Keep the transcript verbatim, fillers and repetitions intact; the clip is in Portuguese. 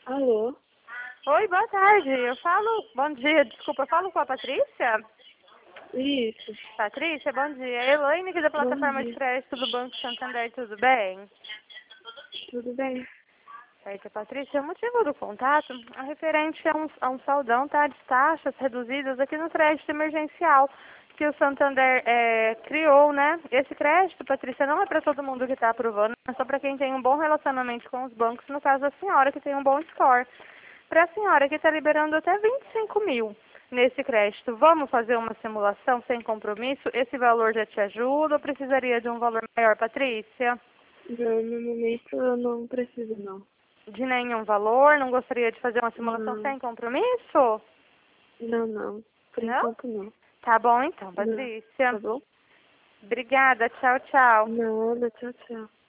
Alô? Oi, boa tarde. Eu falo. Bom dia, desculpa, eu falo com a Patrícia? Isso. Patrícia, bom dia. Elaine aqui da Bom plataforma de dia. crédito do Banco Santander, tudo bem? Tudo bem? Certo, Patrícia, o motivo do contato é referente a um, a um saldão, tá? De taxas reduzidas aqui no crédito emergencial que o Santander é, criou, né? Esse crédito, Patrícia, não é para todo mundo que está aprovando, é só para quem tem um bom relacionamento com os bancos, no caso da senhora que tem um bom score. Para a senhora que está liberando até vinte e cinco mil nesse crédito, vamos fazer uma simulação sem compromisso? Esse valor já te ajuda ou precisaria de um valor maior, Patrícia? Não, no momento eu não preciso, não. De nenhum valor? Não gostaria de fazer uma simulação Não, sem compromisso? não, não. Por Não? enquanto, não. Tá bom então, Não. Patrícia. Tá bom? Obrigada, tchau, tchau. Nada, tchau, tchau.